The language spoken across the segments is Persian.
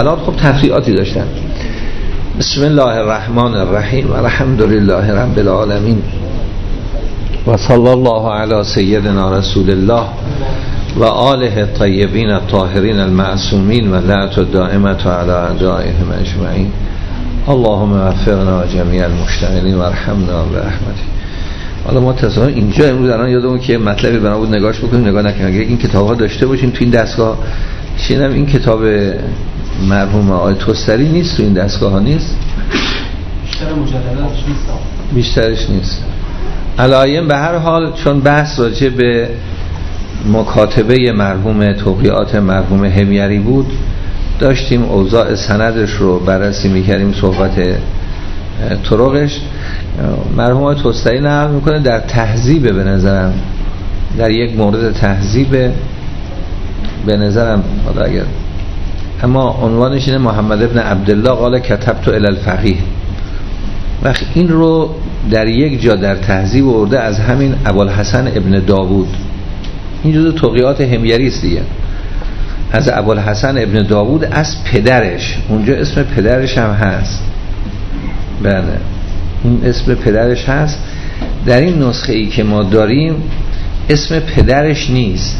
الان خب تفریعاتی داشتن. بسم الله الرحمن الرحیم و الحمد لله رب العالمین و صلی الله علی سیدنا رسول الله و آله الطیبین الطاهرین المعصومین و لعنت الدائمة علی اعدائهم اجمعین. اللهم وفقنا جمیع المشتغلین و ارحمنا برحمتک. حالا ما تصادفاً اینجا امروز الان یادمون که مطلبی بنا بود نگاهش بکنیم، نگاه نکنیم. اگه این کتاب‌ها داشته باشیم تو این دستگاه، شنیدم این کتاب مرحوم آقای توستری نیست تو این دستگاه ها، نیست، بیشتر مجلداتش نیست، بیشترش نیست. علایم به هر حال چون بحث راجع به مکاتبه مرحوم توقیعات مرحوم حمیری بود، داشتیم اوضاع سندش رو بررسی میکردیم، صحبت طرقش. مرحوم آقای توستری نقل میکنه در تهذیب، به نظرم در یک مورد تهذیب به نظرم، حالا اگر اما عنوانش اینه محمد ابن عبدالله قال کتبت الی الفقیه. وقت این رو در یک جا در تهذیب آورده از همین ابوالحسن ابن داوود. این جزء توقیعات حمیری است دیگه، از ابوالحسن ابن داوود از پدرش. اونجا اسم پدرش هم هست، بله این اسم پدرش هست. در این نسخه ای که ما داریم اسم پدرش نیست.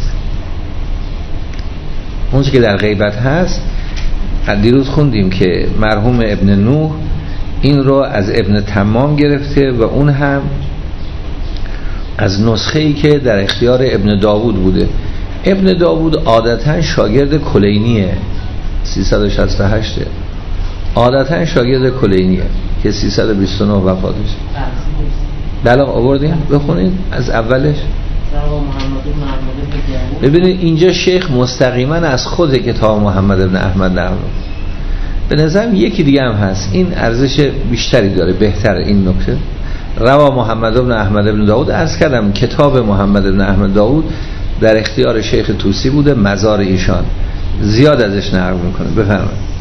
اونچه که در غیبت هست، دیروز خوندیم که مرحوم ابن نوح این رو از ابن تمام گرفته و اون هم از نسخه ای که در اختیار ابن داوود بوده. ابن داوود عادتا شاگرد کلینیه، 368 عادتا شاگرد کلینیه که 329 وفاتش. بله آوردیم بخونید از اولش. ببینید اینجا شیخ مستقیما از خود کتاب محمد ابن احمد نقل. به نظرم یکی دیگه هم هست، این ارزش بیشتری داره، بهتر این نکته. روا محمد ابن احمد ابن داود، عرض کردم کتاب محمد ابن احمد داود در اختیار شیخ توسی بوده، مزار ایشان زیاد ازش نقل میکنه. بفرمایید.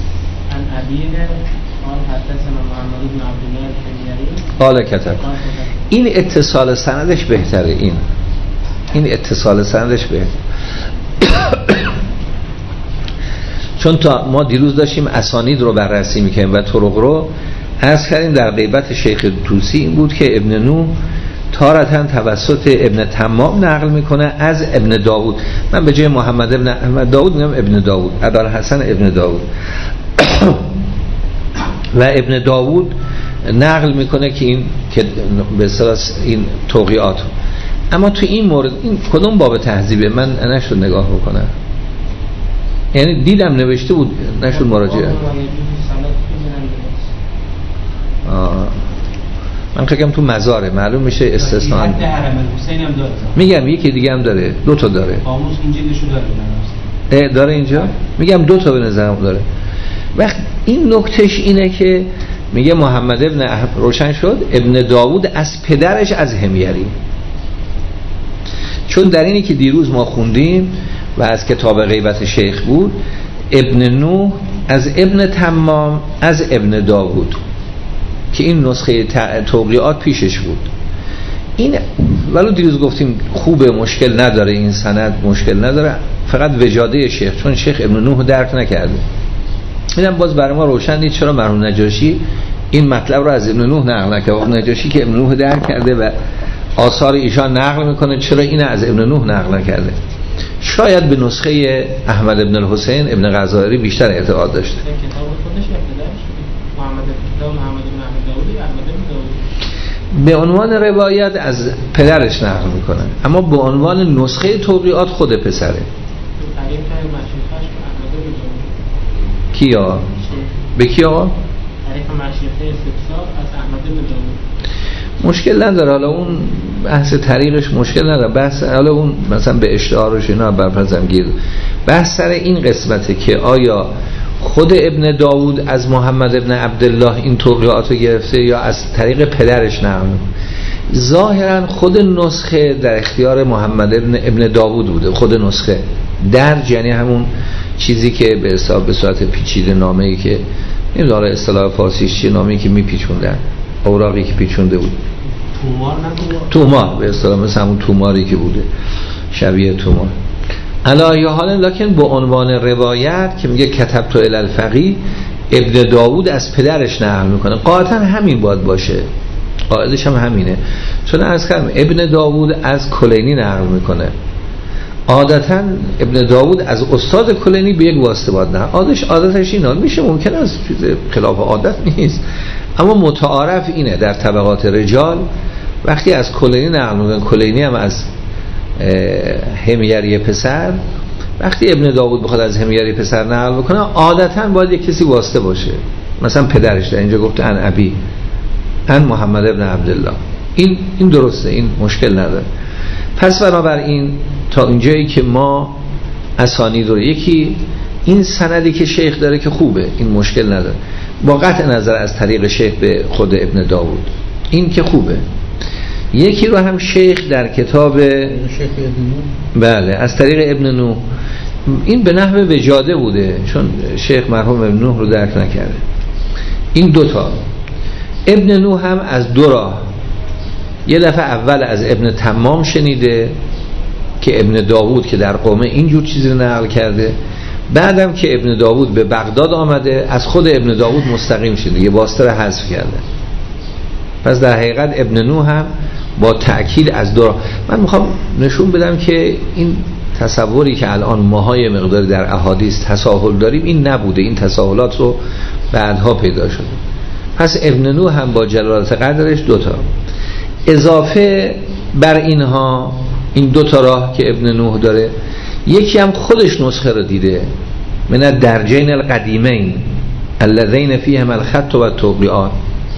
قال کتب. این اتصال سندش بهتره، این اتصال سندش بهتره. چون تا ما دیروز داشتیم اسانید رو بررسی میکنیم و طرق رو عرض کردیم. در غیبت شیخ توسی این بود که ابن نوح تارتاً توسط ابن تمام نقل میکنه از ابن داوود. من به جای محمد ابن احمد داوود میگم ابن داوود، ابوالحسن ابن داوود. و ابن داوود نقل میکنه که این که به اصطلاح این توقیعات. اما تو این مورد این کدوم باب تهذیبه من نشد نگاه بکنم، یعنی دیدم نوشته بود نشد مراجعه. من فکرم تو مزاره، معلوم میشه استثناء. میگم یکی دیگه هم داره، دو تا داره. قاموس اینجا داره. داره اینجا؟ میگم دو تا به نظرم داره. وقت این نکتهش اینه که میگه محمد ابن روشن شد ابن داوود از پدرش از حمیری. چون در اینی که دیروز ما خوندیم و از کتاب غیبت شیخ بود، ابن نوح از ابن تمام از ابن داوود که این نسخه توقیعات پیشش بود. این ولو دیروز گفتیم خوبه، مشکل نداره، این سند مشکل نداره، فقط وجاده شیخ، چون شیخ ابن نوح درک نکرده. اینم باز برای ما روشن نیست چرا مرحوم نجاشی این مطلب رو از ابن نوح نقل نکرده. نجاشی که ابن نوح درک کرده و آثار ایشان نقل میکنه، چرا این از ابن نوح نقل نکرده؟ شاید به نسخه احمد ابن الحسین ابن غزائری بیشتر اعتقاد داشته. به عنوان روایت از پدرش نقل میکنه، اما به عنوان نسخه توقیعات خود پسره. کیا؟ به کیا؟ مشکل نداره، حالا اون بحث طریقش مشکل نداره، بحث حالا اون مثلا به اشتهارش اینا برپرزم گیر. بحث سر این قسمته که آیا خود ابن داوود از محمد ابن عبدالله این توقیعات رو گرفته یا از طریق پدرش نقل. ظاهرا خود نسخه در اختیار محمد ابن داوود بوده، خود نسخه درج، یعنی همون چیزی که به حساب به صورت پیچیده نامه‌ای که نمیدونم اصطلاح فارسیش چیه، نامه‌ای که میپیچوندن، اوراقی که پیچونده بود، تومار به اصطلاح، مثل همون توماری که بوده، شبیه تومار. علی حال لکن با عنوان روایت که میگه کتبت الی الفقیه، ابن داوود از پدرش نقل میکنه، قاطعا همین باید باشه، قاعدش هم همینه. چون عرض کردم ابن داوود از کلینی نقل میکنه، عادتا ابن داوود از استاد کلینی به یک واسطه باید نقل، عادتش اینه، میشه ممکن است چیز خلاف عادت نیست، اما متعارف اینه در طبقات رجال وقتی از کلینی نقل میکنه، کلینی هم از حمیری پسر، وقتی ابن داوود بخواد از حمیری پسر نقل بکنه عادتا باید یک کسی واسطه باشه، مثلا پدرش در اینجا گفته ان ابی ان محمد ابن عبدالله، این درسته، این مشکل نداره. پس بنابراین تا اینجایی که ما اسانید رو، یکی این سندی که شیخ داره که خوبه، این مشکل نداره، با قطع نظر از طریق شیخ به خود ابن داوود این که خوبه. یکی رو هم شیخ در کتاب بله از طریق ابن نوح، این به نحو وجاده بوده چون شیخ مرحوم ابن نوح رو درک نکرده. این دوتا ابن نوح هم از دو راه، یه دفعه اول از ابن تمام شنیده که ابن داوود که در قومه اینجور چیزی رو نقل کرده، بعدم که ابن داوود به بغداد آمده از خود ابن داوود مستقیم شده، یه واسطه رو حذف کرده. پس در حقیقت ابن نوح هم با تأکید از دو راه. من میخوام نشون بدم که این تصوری که الان ماهای مقداری در احادیث تساهل داریم این نبوده، این تساهلات رو بعدها پیدا شده. پس ابن نوح هم با جلالت قدرش دوتا، اضافه بر اینها این دوتا راه که ابن نوح داره، یکی هم خودش نسخه رو دیده، من الدرجین القدیمین الذین فیهما الخط و التوقیعات،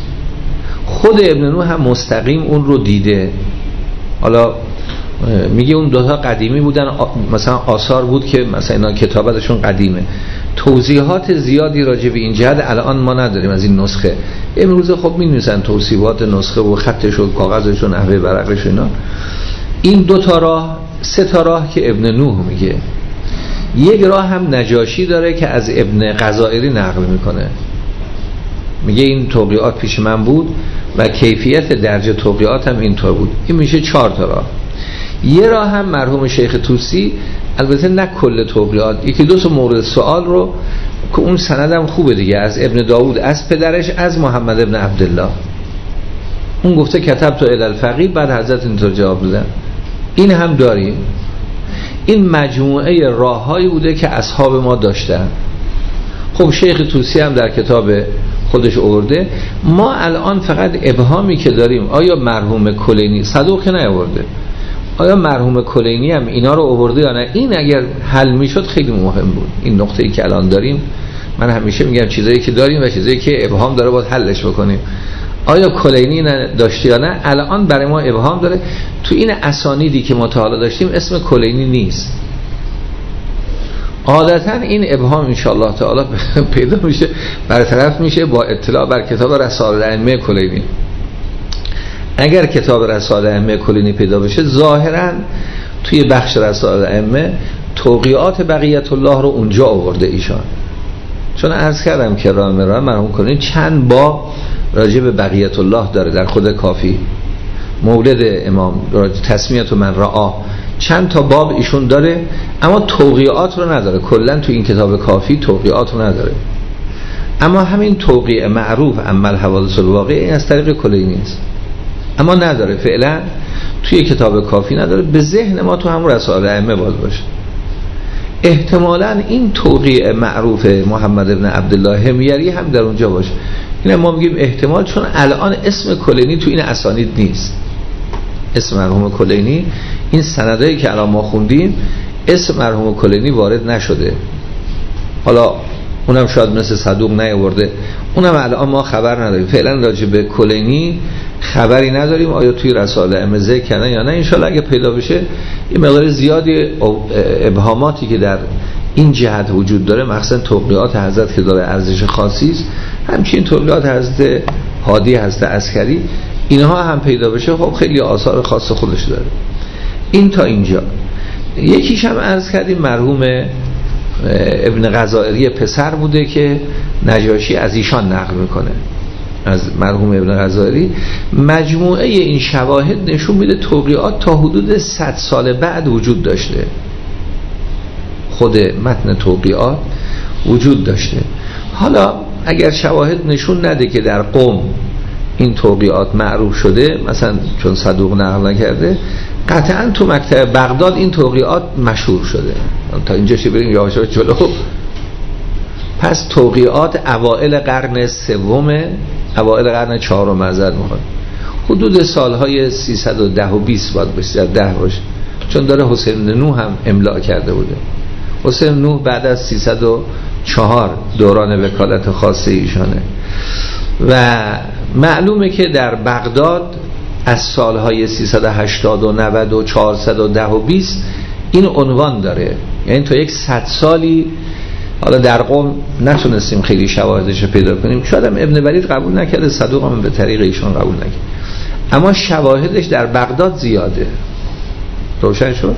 خود ابن نوح هم مستقیم اون رو دیده. حالا میگه اون دوتا قدیمی بودن، مثلا آثار بود که مثلا اینا کتابتشون قدیمه، توضیحات زیادی راجع به این جهت الان ما نداریم از این نسخه. امروز خب می‌نویسن توصیفات نسخه و خطش و کاغذش و نحوه ورقش و اینا. این دو تا راه، سه تا راه که ابن نوح میگه. یک راه هم نجاشی داره که از ابن غزائری نقل میکنه، میگه این توقیعات پیش من بود و کیفیت درجه توقیعات هم اینطور بود. این میشه 4 تا راه. یه راه هم مرحوم شیخ طوسی، البته نه کل توقیعات، یکی دو تا مورد سوال رو که اون سندم خوبه دیگه، از ابن داوود از پدرش از محمد ابن عبدالله، اون گفته کتبت الی الفقیه، بعد حضرت اینطور جواب دادن. این هم داریم. این مجموعه راههایی بوده که اصحاب ما داشتن. خب شیخ طوسی هم در کتاب خودش آورده. ما الان فقط ابهامی که داریم، آیا مرحوم کلینی صدوق نیاورده، آیا مرحوم کلینی هم اینا رو آورده یا نه؟ این اگر حل میشد خیلی مهم بود. این نقطه‌ای که الان داریم، من همیشه میگم چیزایی که داریم و چیزایی که ابهام داره باید حلش بکنیم. آیا کلینی داشته یا نه؟ الان برای ما ابهام داره. تو این اسانیدی که ما تا حالا داشتیم اسم کلینی نیست. عادتا این ابهام انشاءالله تعالی پیدا میشه، برطرف میشه با اطلاع بر کتاب رسائل ائمه کلینی. اگر کتاب رسائل ائمه کلینی پیدا بشه، ظاهرا توی بخش رسائل ائمه توقیعات بقیت الله رو اونجا آورده ایشان. چون عرض کردم که رام مرحوم کلینی چند باب راجع به بقیت الله داره در خود کافی، مولد امام، تسمیت من رعا، چند تا باب ایشون داره، اما توقیعات رو نداره. کلا تو این کتاب کافی توقیعات رو نداره. اما همین توقیع معروف اما الحوادث الواقعه این از طریق کلینی است، اما نداره فعلا توی کتاب کافی نداره. به ذهن ما تو همون رسائل ائمه باز باشه. احتمالاً این توقیع معروف محمد ابن عبدالله حمیری هم در اونجا باشه. این ما میگیم احتمال، چون الان اسم کلینی تو این اسانید نیست. اسم مرحوم کلینی، این سندایی که الان ما خوندیم اسم مرحوم کلینی وارد نشده. حالا اونم شاید مثل صدوق نیاورده، اونم الان ما خبر نداریم. فعلا راجع به کلینی خبری نداریم آیا توی رسائل ائمه ذکر کردن یا نه. انشالله اگه پیدا بشه، این مقدار زیادی ابهاماتی که در این جهت وجود داره، مخصوصا توقیعات حضرت که داره ارزش خاصی است، همچنین توقیعات حضرت هادی، حضرت عسکری، اینها هم پیدا بشه، خب خیلی آثار خاص خودش داره. این تا اینجا. یکیش هم عرض کردیم مرحوم ابن غزائری پسر بوده که نجاشی از ایشان نقل میکنه، از مرحوم ابن غزائری. مجموعه این شواهد نشون میده توقیعات تا حدود 100 سال بعد وجود داشته. خود متن توقیعات وجود داشته. حالا اگر شواهد نشون نده که در قم این توقیعات معروف شده، مثلا چون صدوق نقل نکرده، قطعا تو مکتب بغداد این توقیعات مشهور شده. تا اینجا چه بریم یواش یواش جلو. پس توقیعات اوائل قرن سوم، اوائل قرن چهارم معذرت میخوام، حدود سالهای 310 و 20 باید بشه، 10 باشه، چون داره حسین نوح هم املاء کرده بوده. حسین نوح بعد از 304 دوران وکالت خاصه ایشانه و معلومه که در بغداد از سالهای 380 و 90 و 410 و 20 این عنوان داره. یعنی تا 100 سالی، حالا در قم نتونستیم خیلی شواهدش رو پیدا کنیم، شاید هم ابن ولید قبول نکرده، صدوق هم به طریق ایشان قبول نکرد، اما شواهدش در بغداد زیاده. روشن شد؟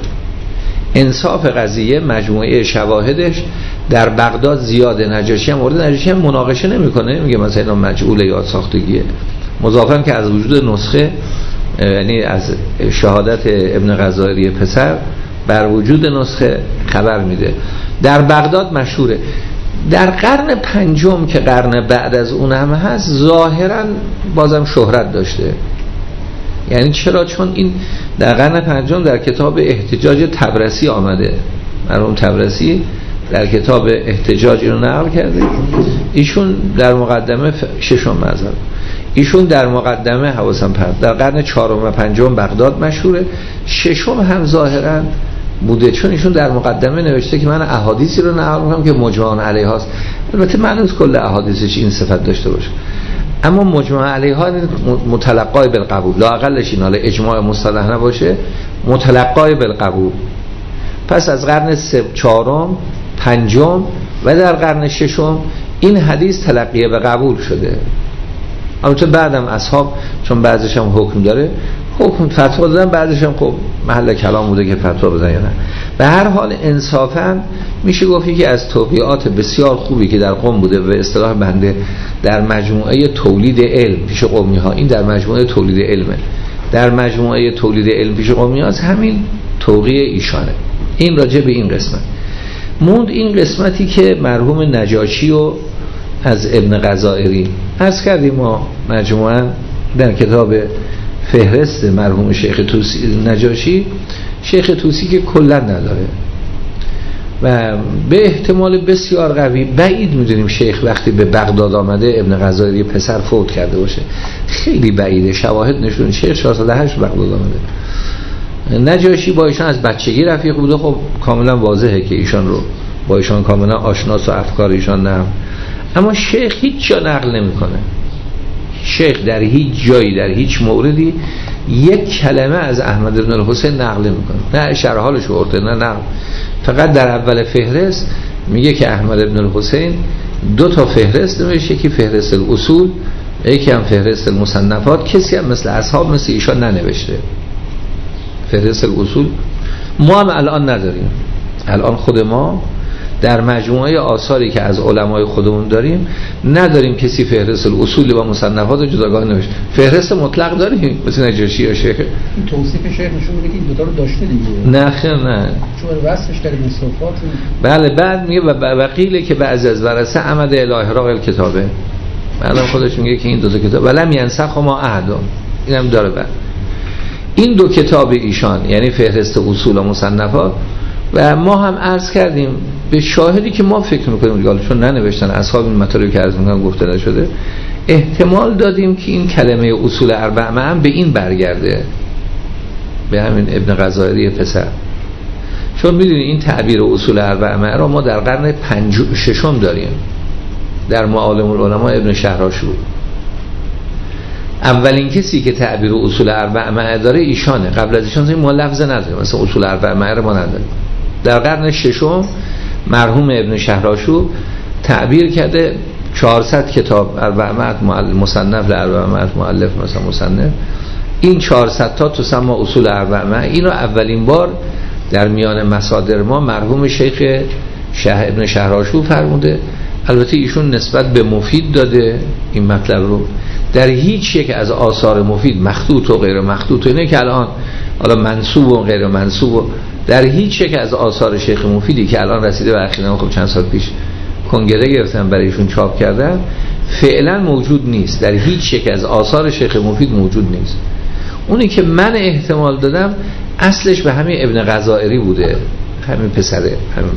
انصاف قضیه مجموعه شواهدش در بغداد زیاده. نجاشی هم مورد نجاشی هم مناقشه نمیکنه، میگه مثلا اینا مجعول یاد ساختگیه، مضافاً که از وجود نسخه، یعنی از شهادت ابن غزائری پسر بر وجود نسخه خبر میده. در بغداد مشهوره. در قرن پنجم که قرن بعد از اون هم هست، ظاهراً بازم شهرت داشته. یعنی چرا؟ چون این در قرن پنجم در کتاب احتجاج تبرسی آمده. مرحوم تبرسی در کتاب احتجاج اینو نقل کرده. ایشون در مقدمه ششم مذهب، ایشون در مقدمه حواسم پرد در قرن چهارم و پنجم بغداد مشهوره. ششم هم ظاهراً بوده، چون ایشون در مقدمه نوشته که من احادیثی رو نقل می‌کنم که مجمع علیه هاست. البته معنی کل احادیثش این صفت داشته باشه، اما مجمع علیها متلقای بالقبول، لا اقلش این، حالا اجماع مصطلح نباشه، متلقای بالقبول. پس از قرن چهارم، پنجم و در قرن ششم این حدیث تلقیه به قبول شده. البته بعدم اصحاب، چون بعضیش هم حکم داره، حکم فتوا دادن، بعضیش هم خب محل کلام بوده که فتوا بدن یا نه. به هر حال انصافا میشه گفت که از توقیعات بسیار خوبی که در قم بوده، به اصطلاح بنده در مجموعه تولید علم پیش قمی ها، این در مجموعه تولید علمه، در مجموعه تولید علم پیش قمی ها همین توقیع ایشانه. این راجع به این قسمت موند. این قسمتی که مرحوم نجاشی و از ابن غزائری عرض کردیم، ما مجموعا در کتاب فهرست مرحوم شیخ توسی نجاشی، شیخ توسی که کلا نداره و به احتمال بسیار قوی بعید میدونیم شیخ وقتی به بغداد آمده ابن غزائری پسر فوت کرده باشه، خیلی بعیده. شواهد نشون شیخ 408 بغداد آمده. نجاشی با ایشان از بچگی رفیق بوده، خب کاملا واضحه که ایشان رو با ایشان کاملا آشناس و افکار ایشان نه، اما شیخ هیچ جا نقل نمیکنه. شیخ در هیچ جایی، در هیچ موردی یک کلمه از احمد بن الحسین نقل نمیکنه، نه شرح حالش ورده، نه نقل. فقط در اول فهرست میگه که احمد بن الحسین 2 تا فهرست نوشته، یکی فهرست الاصول، یکی هم فهرست المصنفات. کسی هم مثل اصحاب مثل ایشان ننوشته فهرست الاصول. ما هم الان نداریم. الان خود ما در مجموعه آثاری که از علمای خودمون داریم نداریم کسی فهرست الاصول و مصنفات رو جداگانه نوشته. فهرست مطلق داریم مثل نجاشی یا شیخ. این توصیف شیخ نشون میده که این دو تا رو داشته دیگه. نه خیر، نه، چون وصفش در مصنفات. بله. بعد میگه و قیله که بعضی از ورثه عمد الی احراق الکتابه. بعدم خودش میگه که این 2 تا کتاب ولم ینسخ ما احدون، اینم داره. بعد این 2 کتاب ایشان یعنی فهرست اصول و مصنفات، و ما هم عرض کردیم به شاهدی که ما فکر میکنیم دیگه، چون ننوشتن اصحاب این مطالبی که عرض میکنم گفته نشده، احتمال دادیم که این کلمه اصول اربعه هم به این برگرده، به همین ابن غزائری پسر. چون میدونی این تعبیر اصول اربعه را ما در قرن 6 داریم در معالم العلماء ابن شهراشور. اولین کسی که تعبیر اصول اربعه داره ایشانه. قبل از ایشان ما لفظ نداریم، مثلا اصول اربعه ما نداریم. در قرن 6 مرحوم ابن شهراشور تعبیر کرده 400 کتاب اربعه مصنف لاربعه مؤلف، مثلا مصنف، این 400 تا تسمى اصول اربعه. اینو اولین بار در میان مصادر ما مرحوم شیخ ابن شهراشور فرموده. البته ایشون نسبت به مفید داده این مطلب رو. در هیچ یک از آثار مفید مخطوط و غیر مخطوط و اینه که الان حالا منسوب و غیر منسوب و در هیچ یک از آثار شیخ مفیدی که الان رسیده و اخیراً خب چند سال پیش کنگره گرفتن برایشون چاپ کردن فعلا موجود نیست. در هیچ یک از آثار شیخ مفید موجود نیست. اونی که من احتمال دادم اصلش به همین ابن غزائری بوده، همین پسره، همین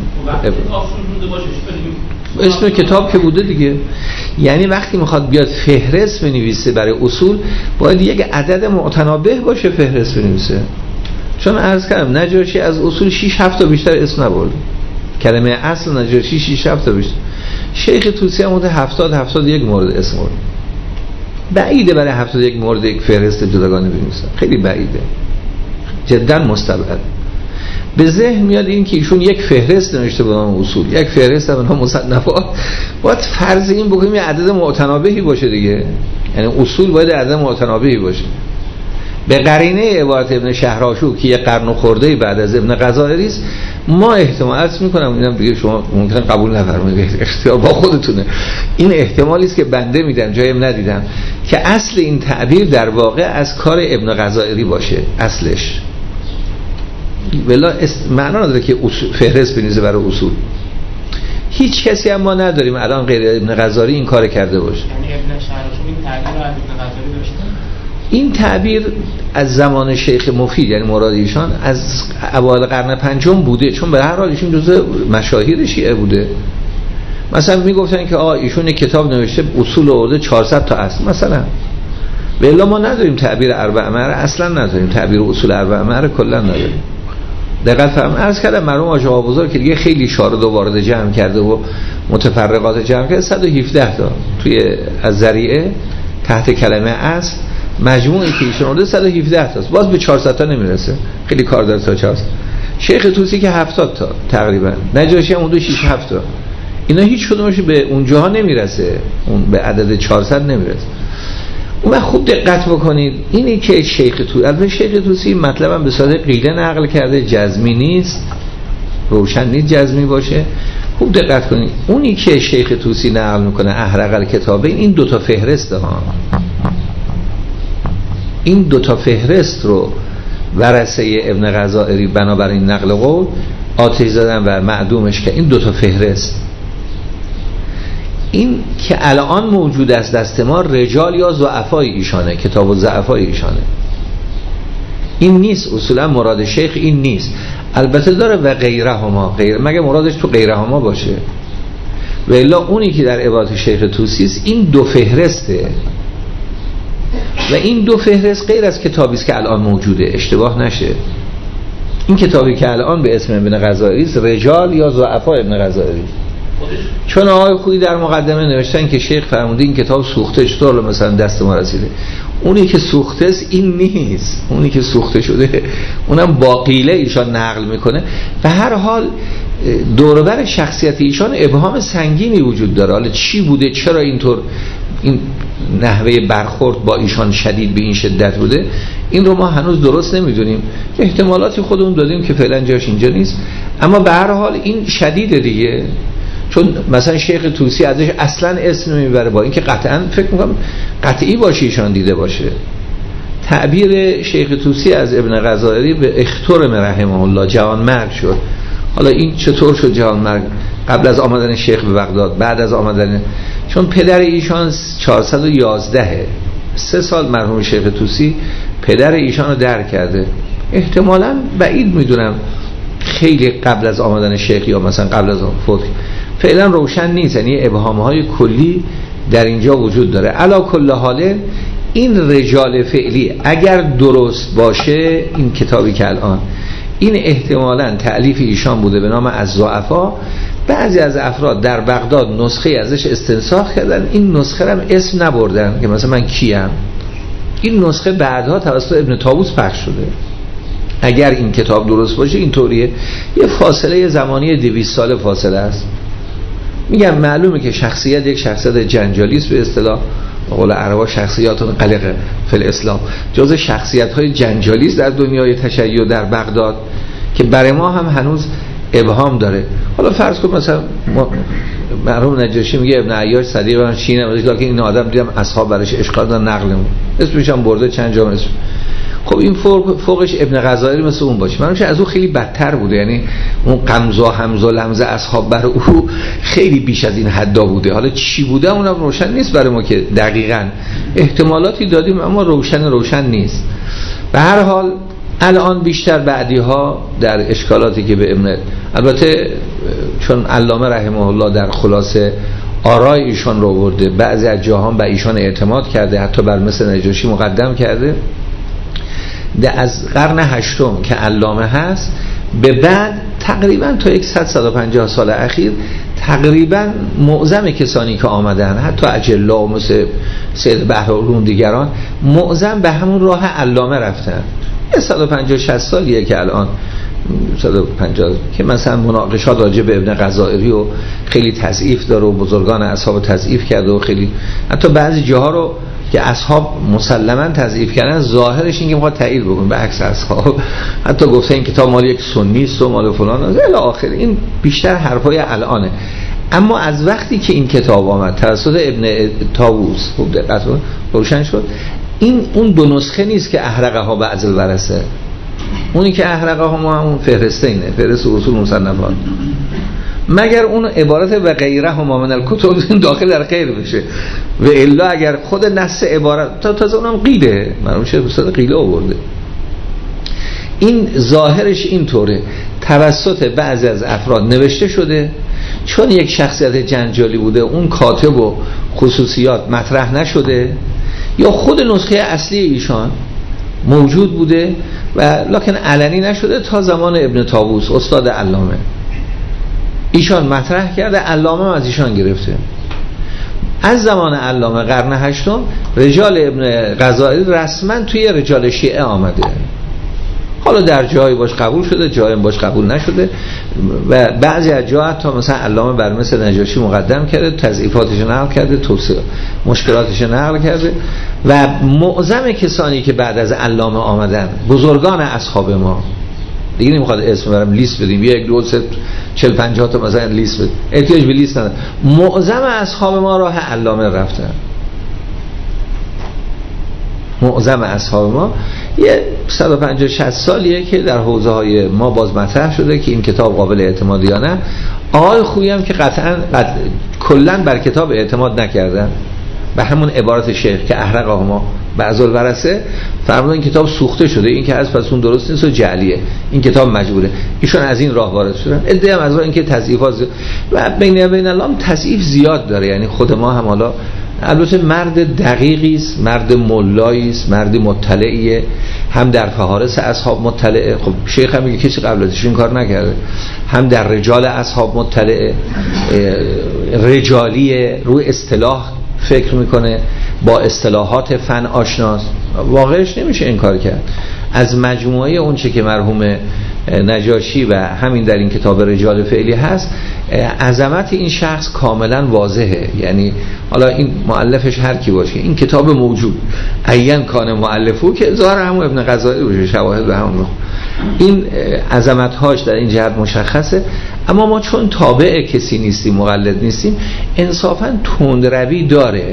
اسم کتاب که بوده دیگه. یعنی وقتی میخواد بیاد فهرست بنویسه برای اصول باید یک عدد معتنابه باشه فهرست بنویسه. چون عرض کردم نجاشی از اصول 6-7 تا بیشتر اسم نبرد. کلمه اصل نجاشی 6-7 تا بیشتر. شیخ طوسی هم 70-71 مورد اسم برد. بعیده برای 71 مورد یک فهرست جداگانه بنویسن، خیلی بعیده، جدا مستبعد. به ذهن میاد این که ایشون یک فهرست نوشته به نام اصول، یک فهرست به نام مصنفات. باید فرض این بکنیم یه عدد متنابهی باشه دیگه، یعنی اصول باید عدد متنابهی باشه. به قرینه عبارت ابن شهرآشوب که یه قرن خورده بعد از ابن غزائری است، ما احتمالات میکنم اینم دیگه شما ممکن قبول نفرمایید، اختیار با خودتونه. این احتمالی است که بنده میدم، جایم ندیدم که اصل این تعبیر در واقع از کار ابن غزائری باشه اصلش. بلا معنا نداره که فهرست بنویسه برای اصول. هیچ کسی هم ما نداریم الان غیر ابن غزائری این کار کرده باشه. یعنی ابن شهرآشوب این تعبیر رو از ابن غزائری داشته؟ این تعبیر از زمان شیخ مفید، یعنی مراد ایشان، از اوایل قرن پنجم بوده، چون به هر حال ایشون جزء مشاهیر شیعه بوده. مثلا میگفتن که ایشون کتاب نوشته اصول آورده 400 تا اصل مثلا. بلا ما نداریم تعبیر اربع مهر، اصلا نداریم تعبیر اصول اربع مهر، کلا نداریم. دقیق فهم عرض کردم مرحوم حاج آقا بزرگ که دیگه خیلی شارد و وارد جمع کرده و متفرقات جمع کرده، 117 تا توی از ذریعه تحت کلمه اصل مجموعی که ایشون آورده 117 تاست، باز به 400 تا نمیرسه، خیلی کار داره تا 400. شیخ طوسی که 70 تا تقریبا، نجاشی هم اون 6-7 تا، اینا هیچ کدومش به اونجاها نمیرسه، اون به عدد 400 نمیرسه. اون خوب دقت بکنید اینی که شیخ طوسی، البته شیخ طوسی مطلبم به صورت قیله نقل کرده، جزمی نیست، روشن نیست جزمی باشه. خوب دقت کنید اونی که شیخ طوسی نقل میکنه احرق الکتابه، این دوتا فهرسته ها، این دوتا فهرست رو ورثه ابن غزائری بنابراین نقل قول آتش زدن و معدومش که این دوتا فهرست. این که الان موجود است دست ما رجال یا ضعفای ایشانه، کتاب الضعفای ایشانه، این نیست اصولا مراد شیخ، این نیست. البته داره و غیرهما، مگه مرادش تو غیرهما باشه؟ و الا اونی که در عبارت شیخ طوسی است این دو فهرسته و این دو فهرست غیر از کتابی است که الان موجوده، اشتباه نشه. این کتابی که الان به اسم ابن غزائری است رجال یا ضعفا ابن غزائری، چون آقای خویی در مقدمه نوشتن که شیخ فرموده این کتاب سوخته، چطور مثلا دست ما رسیده؟ اونی که سوخته است این نیست، اونی که سوخته شده اونم با قیله ایشان نقل میکنه. و هر حال دور و بر شخصیت ایشان ابهام سنگینی وجود داره. حالا چی بوده، چرا اینطور این نحوه برخورد با ایشان شدید به این شدت بوده، این رو ما هنوز درست نمیدونیم. احتمالاتی خودمون دادیم که فعلا جاش اینجا نیست، اما به هر حال این شدیده دیگه. چون مثلا شیخ طوسی ازش اصلا اسم نمیبره، با اینکه قطعا فکر میکنم قطعی باشه ایشان دیده باشه. تعبیر شیخ طوسی از ابن غزائری به اخترم رحمه الله جوان مرگ شد. حالا این چطور شد جوان مرگ؟ قبل از آمدن شیخ به بغداد، بعد از آمدن، چون پدر ایشان 411 3 سال مرحوم شیخ طوسی پدر ایشان رو درک کرده. احتمالاً بعید میدونم خیلی قبل از آمدن شیخ یا مثلا قبل از فوت، فعلا روشن نیست، یعنی ابهام‌های کلی در اینجا وجود داره. علا کل حال این رجال فعلی اگر درست باشه، این کتابی که الان این احتمالاً تألیف ایشان بوده به نام الضعفا، بعضی از افراد در بغداد نسخه ازش استنساخ کردن، این نسخه هم اسم نبردن که مثلا من کیم. این نسخه بعدها توسط ابن طاووس پخش شده. اگر این کتاب درست باشه اینطوریه، یه فاصله زمانی 200 سال فاصله است. میگم معلومه که شخصیت یک شخصیت جنجالی است، به اصطلاح قول عربا شخصیات قلقه فی الاسلام، جزء شخصیت‌های جنجالی است در دنیای تشیع در بغداد که برای ما هم هنوز ابهام داره. حالا فرض کن مثلا مرحوم نجاشی میگه ابن عیاش صدیق من شینه، لکن این آدم دیدم اصحاب برش اشکال دارن نقل اسمش هم برده چند جا اسم. خب این فوقش ابن غزالی مثل اون باشه، من از اون خیلی بدتر بوده، یعنی اون قمزا همزا لمزه اصحاب بر او خیلی بیش از این حدا بوده. حالا چی بوده اونم روشن نیست برای ما که دقیقاً احتمالاتی دادیم اما روشن نیست. به هر حال الان بیشتر بعدی ها در اشکالاتی که به ابن، البته چون علامه رحمه الله در خلاصه آرای ایشان رو آورده، بعضی از جاها به ایشان اعتماد کرده، حتی بر مثل نجاشی مقدم کرده، از قرن هشتم که علامه هست به بعد تقریبا تا 150 سال اخیر تقریبا معظم کسانی که آمدن، حتی اجلا و مثل سید بحرالعلوم دیگران، معظم به همون راه علامه رفتن. 150-60 سالیه که الان 150 که مثلا مناقشات راجع به ابن غزائری و خیلی تضعیف داره و بزرگان اصحاب تضعیف کرده و خیلی حتی بعضی جاها رو که اصحاب مسلما تضعیف کردن ظاهرش این که میخواد تایید بکنه به عکس اصحاب، حتی گفته این کتاب مال یک سنی است و مال فلان الی آخر. این بیشتر حرفای الانه. اما از وقتی که این کتاب آمد توسط ابن طاووس خوب دقت روشن شد، این اون دو نسخه نیست که احرقه ها بعض الورثه، اونی که احرقه ها ما همون فهرسته اینه، فهرست اصول مصنفات، مگر اون عبارت و غیره هم من الکتب داخل در غیر بشه و الا اگر خود نص عبارت تازه اونم قیله، معلوم شده استاد قیله آورده. این ظاهرش اینطوره، توسط بعضی از افراد نوشته شده، چون یک شخصیت جنجالی بوده اون کاتب و خصوصیات مطرح نشده، یا خود نسخه اصلی ایشان موجود بوده و لکن علنی نشده تا زمان ابن طاووس استاد علامه. ایشان مطرح کرده، علامه از ایشان گرفته. از زمان علامه قرن هشتم رجال ابن غزائری رسما توی رجال شیعه آمده. حالا در جایی باش قبول شده، جایی باش قبول نشده و بعضی از جاها حتی مثلا علامه بر مثل نجاشی مقدم کرده، تضعیفاتش نقل کرده، توصیه مشکلاتش نقل کرده و معظم کسانی که بعد از علامه آمدن بزرگان اصحاب ما، دیگه نمیخواد اسم برم لیست بدیم، 1 2 3 40 50 تا مثلا لیست بدیم، احتیاج به لیست نداره، معظم اصحاب ما راه علامه رفتن. معظم اصحاب ما یه 150-60 سالیه که در حوزه های ما باز مطرح شده که این کتاب قابل اعتماد یا نه. آقای خویی هم که قطعا کلا بر کتاب اعتماد نکردن، به همون عبارت شیخ که احرقه ما بعض الورثه فرمودن این کتاب سوخته شده، این که از پس اون درست نیست و جعلیه، این کتاب مجبوره. ایشون از این راه وارد شدن. ادعا هم از راه اینکه تضعیفات و بین الله تضعیف زیاد داره، یعنی خود ما هم حالا البته مرد دقیقی است، مرد مولایی است، مرد مطلعیه، هم در فهارس اصحاب مطلعه. خب شیخ هم میگه کسی قبل ازش این کار نکرده، هم در رجال اصحاب مطلعه، رجالیه، روی اصطلاح فکر میکنه، با اصطلاحات فن آشناست. واقعش نمیشه این کار کرد. از مجموعه اون چه که مرحوم نجاشی و همین در این کتاب رجال فعلی هست، عظمت این شخص کاملا واضحه. یعنی حالا این مؤلفش هر کی باشه، این کتاب موجود عین کان مؤلفو که ظاهر همون ابن غزالی باشه، شواهد به همون این عظمت‌هاش در این جهت مشخصه. اما ما چون تابع کسی نیستیم، مقلد نیستیم، انصافاً تندروی داره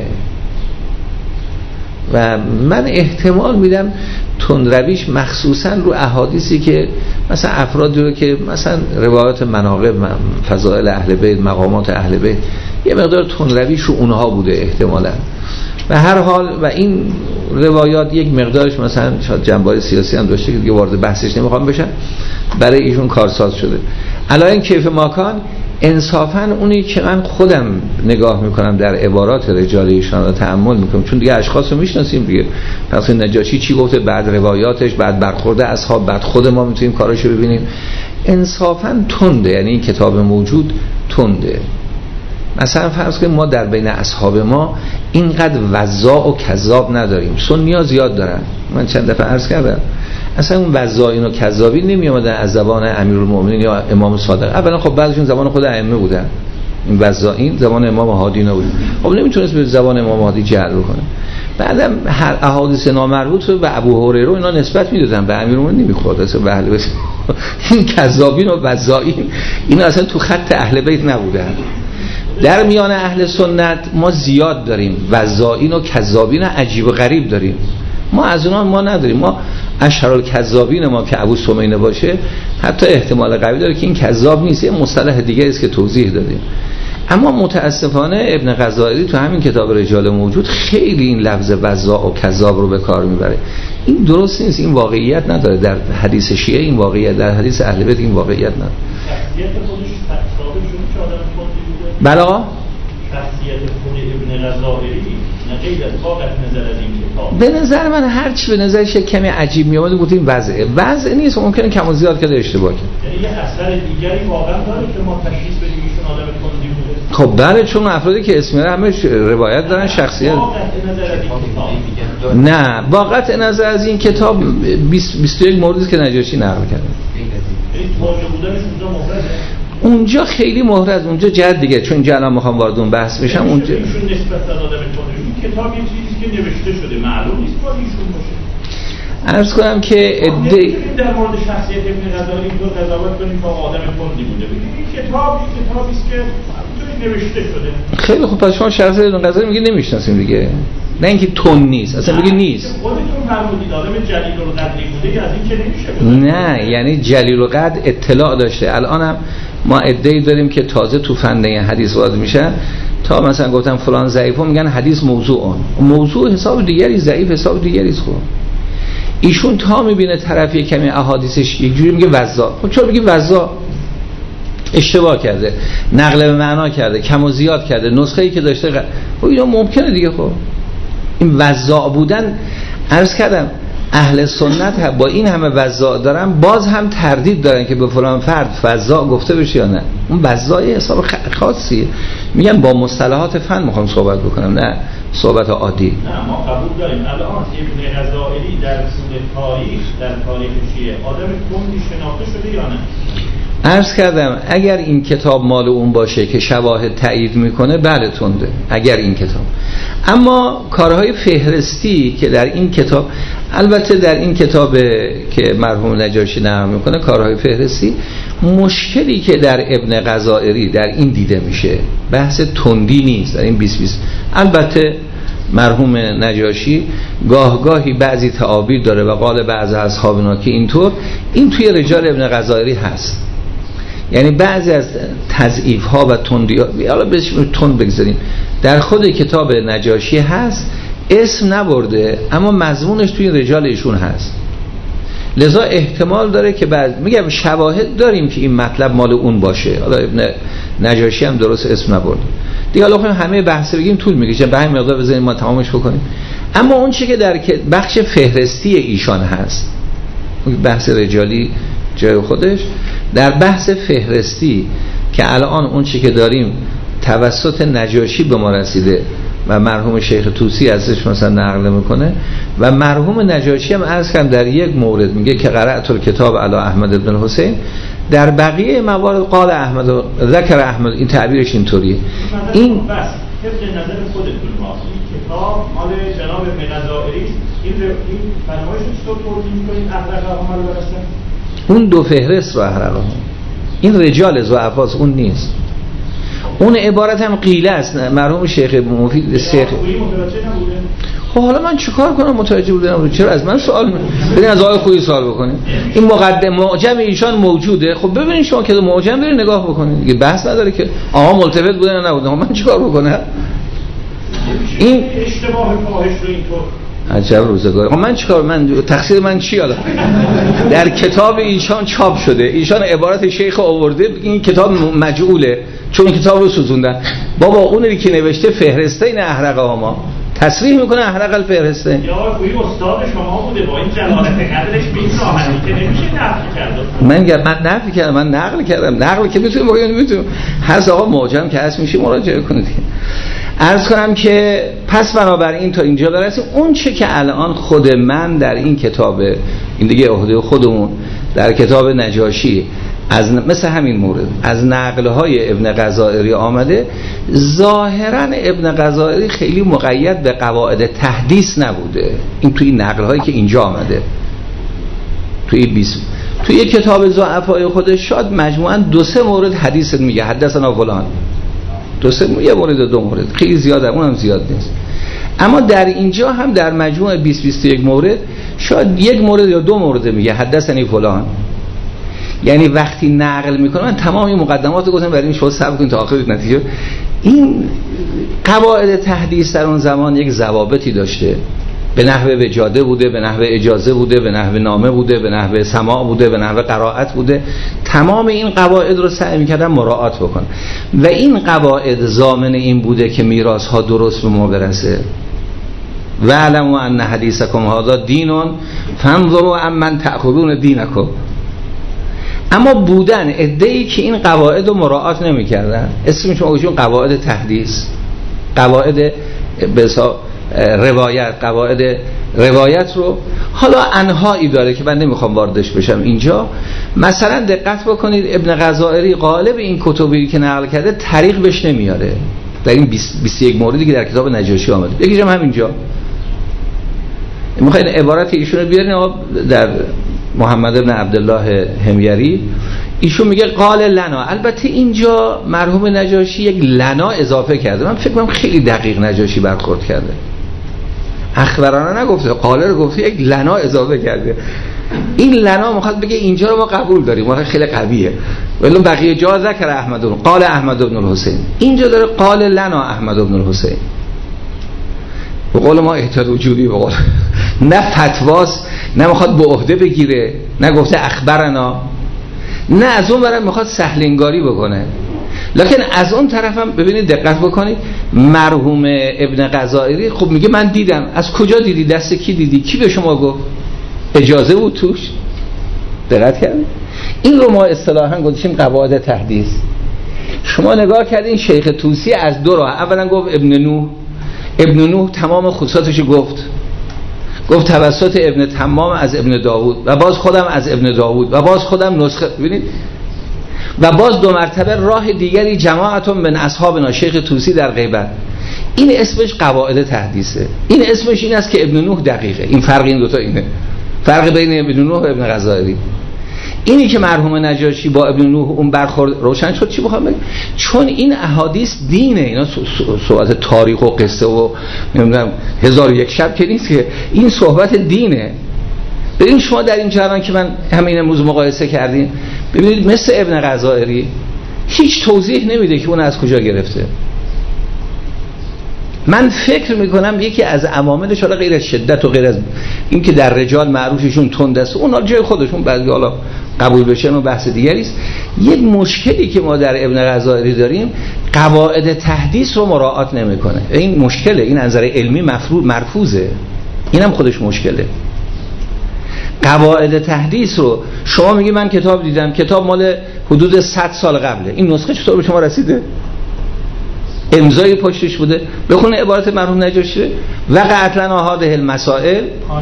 و من احتمال میدم تندرویش مخصوصا رو احادیثی که مثلا افرادی رو که مثلا روایات مناقب، فضائل اهل بیت، مقامات اهل بیت، یه مقدار تندرویش رو اونها بوده احتمالا. و هر حال و این روایات یک مقدارش مثلا شاید جنبه‌های سیاسی هم داشته که دیگه وارد بحثش نمیخوام بشم، برای ایشون کارساز شده. الان کیف ماکان انصافا اونی که من خودم نگاه میکنم در عبارات رجال ایشان رو تأمل میکنم، چون دیگه اشخاص رو میشناسیم دیگه، پس نجاشی چی گفته، بعد روایاتش، بعد برخورد اصحاب، بعد خود ما میتونیم کاراشو ببینیم. انصافا تنده، یعنی این کتاب موجود تنده. مثلا فرض کنیم ما در بین اصحاب ما اینقدر وضاع و کذاب نداریم، سنی‌ها زیاد دارن. من چند دفعه عرض کردم اصلا اون وضاعین و کذابین نمی اومدن از زبان امیرالمومنین یا امام صادق. اولا خب بعضیشون زبان خود ائمه بودن، این وضاعین زبان امام هادی نبود، خب نمیتونست به زبان امام هادی جعل بکنه. بعدم هر احادیث نامربوط رو به ابو هریره اینا نسبت میدادن، به امیرالمومنین نمیخورد. اصلا به اهل بیت این کذابین و وضاعین اینا اصلا تو خط اهل بیت نبودن. در میان اهل سنت ما زیاد داریم وضاعین و کذابین عجیب و غریب داریم، ما از اونها ما نداریم. ما اشهرالکذابین ما که ابو سمینه باشه حتی احتمال قوی داره که این کذاب نیست، یه مصطلح دیگه است که توضیح دادیم. اما متاسفانه ابن غزائری تو همین کتاب رجال موجود خیلی این لفظ وضاع و کذاب رو به کار میبره. این درست نیست، این واقعیت نداره. در حدیث شیعه این واقعیت، در حدیث اهل بیت این واقعیت نداره. شخصیت خودش ثابت شده که آدم کندی بوده؟ بله آقا، شخصیت خود ابن غزائری نه غیر از واقع نظر از این کتاب. به نظر من هرچی به نظرش کمی عجیب میاد بود این وضع نیست، ممکنه کم و زیاد کرده اشتباه کرد. یعنی یه اثر دیگری واقعا داره که ما تشخیص بدیم ایشون آدم کندی بوده. خب بله، چون افرادی که اسم میاره همه روایت دارن شخصیت. نه، واقعا نظر از این کتاب 21 موردی که نجاشی نقل کرده. یعنی واژه بودنش اونجا محرزه. اونجا خیلی محرز، اونجا جد دیگه، چون اینجا الان میخوام وارد اون بحث بشم. اونجا ایشون نسبت دادن به این کتاب یه چیزی که نوشته شده معلوم نیست با ایشون باشه. عرض کنم که در مورد شخصیت ابن غزائری اینطور قضاوت کنیم که آدم کندی بوده. بگید این کتابی است که نوشته شده. خیلی خوب، پس شما شخصیت ابن غزائری میگه نمیشناسیم دیگه، نه اینکه تون نیست، اصلا میگه نیست. خودتون فرمودید آدم جلیل القدری بوده، از این که نمیشه بود. نه، یعنی جلیل القدر اطلاع داشته. الانم ما ادعی داریم که تازه تو فنده حدیث وارد میشن، تا مثلا گفتم فلان ضعیفه میگن حدیث موضوع حساب دیگری، ضعیف حساب دیگری است. خب ایشون تا میبینه طرفی کمی احادیثش یک جوری میگه وضاع. خب چرا میگه وضاع؟ اشتباه کرده، نقل به معنا کرده، کم و زیاد کرده، نسخه‌ای که داشته خب اینا ممکنه دیگه. خب این وضاع بودن، عرض کردم اهل سنت با این همه وضاع دارن، باز هم تردید دارن که به فلان فرد وضاع گفته بشه یا نه. اون وضاعی حساب خاصیه. میگن با مصطلحات فن میخوام صحبت بکنم، نه صحبت عادی. نه، ما قبول داریم. الان ابن غزائری در تاریخ شیعه آدم کندی شناخته شده یا نه؟ عرض کردم اگر این کتاب مال اون باشه که شواهد تایید میکنه، بله تنده. اگر این کتاب، اما کارهای فهرستی که در این کتاب، البته در این کتاب که مرحوم نجاشی نقل میکنه کارهای فهرستی، مشکلی که در ابن غزائری در این دیده میشه بحث تندی نیست. در این 20 البته مرحوم نجاشی گاهی بعضی تعابیر داره و قال بعض اصحابنا که اینطور، این توی رجال ابن غزائری هست. یعنی بعضی از تضعیف ها و تندی ها، حالا بهش تند بگذاریم، در خود کتاب نجاشی هست، اسم نبرده اما مضمونش توی رجال ایشون هست. لذا احتمال داره که بعد میگم شواهد داریم که این مطلب مال اون باشه. حالا ابن نجاشی هم درست اسم نبرده دیگه. حالا همه بحث بگیم طول میکشه، به همین مقدار بزنیم ما تمامش بکنیم. اما اون چیزی که در بخش فهرستی ایشان هست، بحث رجالی جای خودش، در بحث فهرستی که الان اون چیزی که داریم توسط نجاشی به ما رسیده و مرحوم شیخ طوسی ازش مثلا نقل میکنه، و مرحوم نجاشی هم عرض کردم در یک مورد میگه که قرأت الکتاب علی احمد بن حسین، در بقیه موارد قال احمد و ذکر احمد، این تعبیرش اینطوریه. این بس طبق نظر خودتون ما این کتاب مال جناب ابن غزائری، این فرمایش چطور توضیح میکنین احرقه ها رو برسن؟ اون دو فهرست رو احرقه ها، این رجال ضعفاست، اون نیست. اون عبارت هم قیله است. مرحوم شیخ مفید شیخ خب حالا من چیکار کنم متوجه بودم؟ چرا از من سوال بدین، از آقای خویی سوال بکنید. این مقدم معجم ایشان موجوده، خب ببینید شما که معجم برید نگاه بکنید دیگه، بحث نداره که آقا ملتفت بودن یا نبودن. من چیکار بکنم؟ این اشتباه فاحش رو اینطور عجب روزگار. من چیکار، من تقصیر من چی؟ حالا در کتاب ایشان چاپ شده، ایشان عبارت شیخ آورده، این کتاب مجعوله چون کتاب رو سوزوندن. بابا اونی که نوشته فهرسته این احرقه ها، ما تصریح میکنه احرق الفهرسته. یا آقای استاد شما بوده با این جلالت قدرش به این راحتی که نمیشه نفی کرد. من نفی کردم، من نقل کردم. نقل که میتونیم بگیم، میتونیم هر آقا معجم که هست میشه مراجعه کنید. عرض کنم که پس بنابراین تا اینجا برسیم. اون چه که الان خود من در این کتاب، این دیگه عهده خودمون، در کتاب نجاشی از مثل همین مورد از نقل‌های ابن غزائری آمده، ظاهراً ابن غزائری خیلی مقید به قواعد تحدیث نبوده. این توی نقل‌هایی که اینجا آمده، توی کتاب ضعفای خودش شاید مجموعاً 2-3 مورد حدیث میگه حدثنا فلان، 2-3 یه مورد 2 مورد، خیلی زیاده، اونم زیاد نیست. اما در اینجا هم در مجموع 20-21 مورد شاید یک مورد یا دو مورد میگه حدثنی فلان، یعنی وقتی نقل میکنه من تمام این مقدمات رو گفتم برای این شما صبر کنید تا آخر نتیجه. این قواعد تحدیث در اون زمان یک ضوابطی داشته، به نحو وجاده بوده، به نحو اجازه بوده، به نحو نامه بوده، به نحو سماع بوده، به نحو قرائت بوده. تمام این قواعد رو سعی می‌کردن مراعات بکنن و این قواعد ضامن این بوده که میراث ها درست به ما برسه. و علموا ان حدیثکم هذا دین فانظروا عمن تأخذون دینکم. اما بودن عده‌ای که این قواعد رو مراعات نمی‌کردن، اسمشون قواعد تحدیث، قواعد به روایت، قواعد روایت رو حالا انواعی داره که من نمیخوام واردش بشم اینجا. مثلا دقت بکنید ابن غزائری غالب این کتبی که نقل کرده طریق بهش نمیاره در این 21 موردی که در کتاب نجاشی آمده. یکیش هم همینجا میخواین عبارت ایشون رو بیارین. در محمد ابن عبدالله حمیری ایشون میگه قال لنا. البته اینجا مرحوم نجاشی یک لنا اضافه کرده، من فکر کنم خیلی دقیق نجاشی برخورد کرده، اخبرانه نگفته، قاله رو گفته، یک لنا اضافه کرده. این لنا میخواد بگه اینجا رو ما قبول داریم، واقعا خیلی قویه. ولی بقیه جا ذکر احمد بن قال احمد بن الحسین، اینجا داره قال لنا احمد بن الحسین. به قول ما احتیاط وجودی، به قول نه فتواست، نه میخواد به عهده بگیره، نه گفته اخبرنا، نه از اون برای میخواد سهلنگاری بکنه. لکن از اون طرف هم ببینید دقت بکنید، مرحوم ابن غزائری خب میگه من دیدم. از کجا دیدی؟ دست کی دیدی؟ کی به شما گفت؟ اجازه بود توش؟ دقت کردید؟ این رو ما اصطلاحاً گذاشتیم قواعد تحدیث. شما نگاه کردین شیخ طوسی از دو راه، اولا گفت ابن نوح تمام خصوصاتش گفت توسط ابن تمام از ابن داوود و باز خودم از ابن داوود و باز خودم نسخه. ببینید و باز دو مرتبه راه دیگری جماعتون من اصحابنا شیخ طوسی در غیبت. این اسمش قواعد تحدیثه. این اسمش این است که ابن نوح دقیقه. این فرق این دوتا اینه، فرق بین ابن نوح و ابن غزائری. اینی که مرحوم نجاشی با ابن نوح اون برخورد روشن شد. چی بخوام بگم؟ چون این احادیث دینه، اینا صحبت تاریخ و قصه و نمیدونم 1001 شب که نیست، که این صحبت دینه. ببین شما در این جریان که من همین امروز مقایسه کردیم، ببینید مثل ابن غزائری هیچ توضیح نمیده که اون از کجا گرفته. من فکر میکنم یکی از عواملش، حالا غیر از شدت و غیر از این که در رجال معروفشون تند است، اونا جای خودشون بعضی حالا قبول بشن و بحث دیگری است. یک مشکلی که ما در ابن غزائری داریم، قواعد تحدیث رو مراعات نمیکنه. این مشکله، این نظر علمی مرفوضه، اینم خودش مشکله. قواعد تحدیث رو شما میگی من کتاب دیدم، کتاب مال حدود 100 سال قبله، این نسخه چطور به شما رسیده؟ امضای پشتش بوده. بخونه عبارت مرحوم نجاشی، وقعت لنا هذه المسائل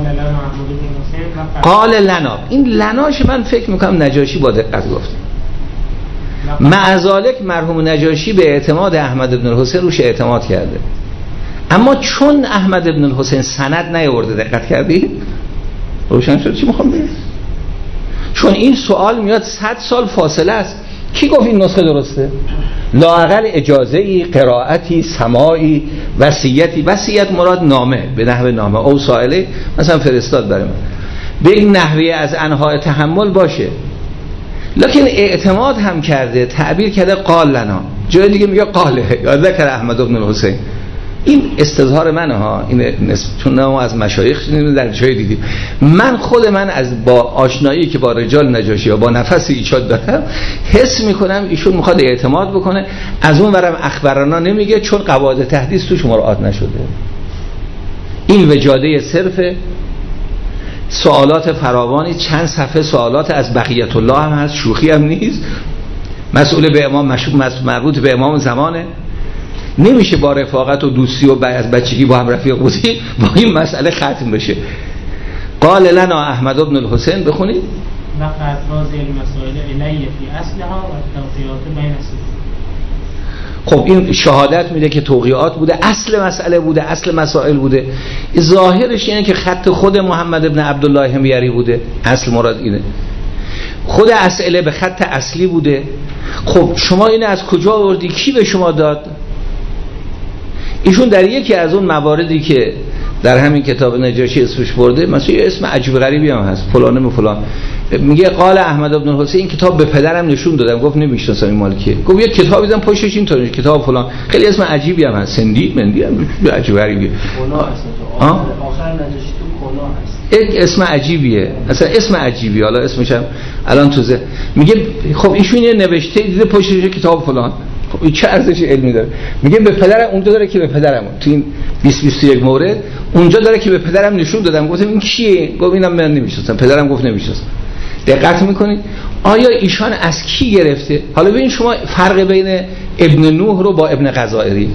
قال لنا. این لناش من فکر میکنم نجاشی با دقت گفته. مع ذلک مرحوم نجاشی به اعتماد احمد بن الحسین روش اعتماد کرده، اما چون احمد بن الحسین سند نیاورده، دقت کردید؟ روشن شد چی میخوام بگم؟ چون این سوال میاد 100 سال فاصله است. کی گفت این نسخه درسته؟ لااقل اجازه‌ای، قرائتی، سماعی، وصیتی. وصیت مراد نامه، به نحو نامه او سائله مثلا فرستاد برای من، به این نحوی از انواع تحمل باشه. لکن اعتماد هم کرده، تعبیر کرده قال لنا، جای دیگه میگه قاله یا ذکر احمد بن الحسین. این استظهار منه ها، این چون ما از مشایخ در جای دیدیم. من خود من از با آشنایی که با رجال نجاشی یا با نفس ایجاد دارم، حس میکنم ایشون میخواد اعتماد بکنه. از اون ورم اخبارنا نمیگه چون قواعد تحدیث توش مراعات نشده. این وجاده صرف سوالات فراوانی، چند صفحه سوالات از بقیت الله هم هست، شوخی هم نیست، مسئول به امام، مربوط به امام زمانه. نمیشه با رفاقت و دوستی و از بچگی با هم رفیق بودی با این مسئله ختم بشه. قال لنا احمد بن الحسین. بخونید وقت هذه المسائل الیه فی اصلها و التوقیعات بین السلف. خب این شهادت میده که توقیعات بوده، اصل مسئله بوده، اصل مسائل بوده. ظاهرش اینه که خط خود محمد ابن عبدالله حمیری بوده، اصل مراد اینه. خود اسئله به خط اصلی بوده. خب شما اینو از کجا آوردی؟ کی به شما داد؟ ایشون در یکی از اون مواردی که در همین کتاب نجاشی اسمش برده، مثلا یه اسم عجیب غریبی هم هست، فلان و فلان. میگه قال احمد بن الحسین این کتاب به پدرم نشون دادم، گفت نمیشناسم این مال کیه. گفت یه کتابی دیدم پشتش این طوری کتاب فلان، خیلی اسم عجیبی هم هست، سندی مندی هم عجیب غریبیه. کلا هست تو آخر نجاشی تو کلا هست. یک اسم عجیبیه، اصلا اسم عجیبیه. حالا اسمش هم الان توزه میگه خب ایشون یه نوشته دیده پشتش کتاب فلان، خب این چه ارزش علمی داره؟ میگه به پدرم اونجا داره که به پدرم تو این 20-21 مورد اونجا داره که به پدرم نشون دادم. گفتم این کیه؟ گفت اینم من نمیشناسم. پدرم گفت نمیشناسم. دقت میکنید آیا ایشان از کی گرفته؟ حالا ببین شما فرق بین ابن نوح رو با ابن غزائری،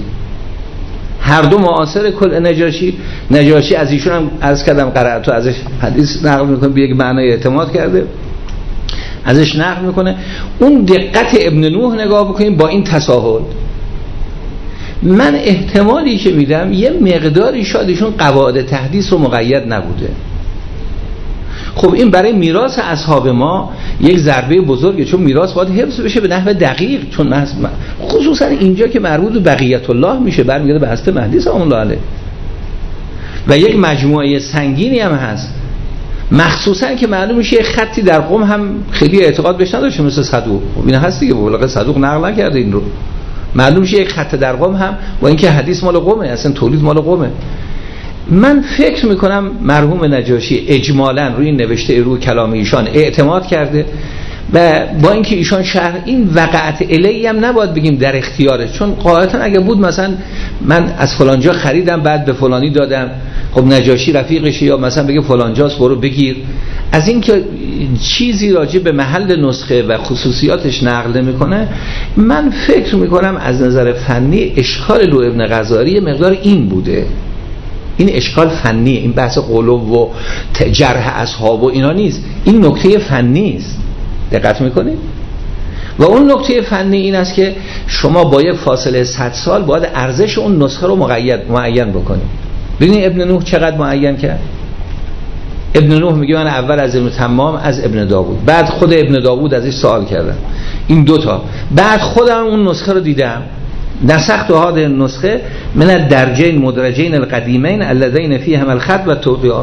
هر دو معاصر کل نجاشی از ایشون هم عرض کردم قرأت و ازش حدیث نقل میکنه، به یک معنای اعتماد کرده ازش نقل میکنه. اون دقت ابن نوح نگاه بکنیم با این تساهل، من احتمالی که میدم یه مقداری شاید ایشون قواعد تحدیث رو مقید نبوده. خب این برای میراث اصحاب ما یک ضربه بزرگه، چون میراث باید حفظ بشه به نحو دقیق، چون خصوصا اینجا که مربوط به بقیت الله میشه، برمیگرده به هسته مهدی سلام الله علیه و یک مجموعه سنگینی هم هست، مخصوصا که معلوم میشه خطی در قم هم خیلی اعتقاد بهش نداشته مثل صدوق. این هست دیگه، بلغه صدوق نقل نکرده این رو. معلوم میشه یک خط در قم هم با اینکه حدیث مال قمه، اصلا تولید مال قمه. من فکر میکنم مرحوم نجاشی اجمالاً روی این نوشته روی کلام ایشان اعتماد کرده و با اینکه ایشان شرح این وقعت الی هم نباید بگیم در اختیاره، چون قاعدتا اگه بود مثلا من از فلانجا خریدم بعد به فلانی دادم، خب نجاشی رفیقشه یا مثلا بگه فلانجاست برو بگیر. از اینکه چیزی راجع به محل نسخه و خصوصیاتش نقل میکنه، من فکر میکنم از نظر فنی اشکال رو ابن غزاری مقدار این بوده. این اشکال فنیه، این بحث قلوب و جرح اصحاب و اینا نیست، این نکته فنی است. دقت میکنید؟ و اون نکته فنی این است که شما با یک فاصله 100 سال باید ارزش اون نسخه رو معین بکنید. ببینید ابن نوح چقدر معین کرد. ابن نوح میگه من اول از ابن تمام از ابن داوود، بعد خود ابن داوود ازش سوال کردم، این دوتا، بعد خودم اون نسخه رو دیدم، نسخت هذه النسخه من الدرجین مدرجین القدیمین اللذین فیهما الخط و توقیعات.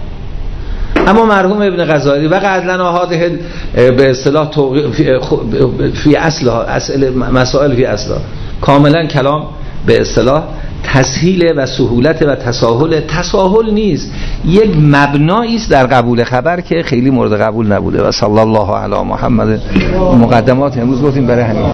اما مرحوم ابن غزالی وقعد لنا هذه به اصطلاح فی اصلها مسائل فی اصلها، کاملا کلام به اصطلاح تسهیل و سهولت و تساهل نیست، یک مبنایی است در قبول خبر که خیلی مورد قبول نبوده. و صلی الله علی محمد. مقدمات امروز گفتیم برای همین.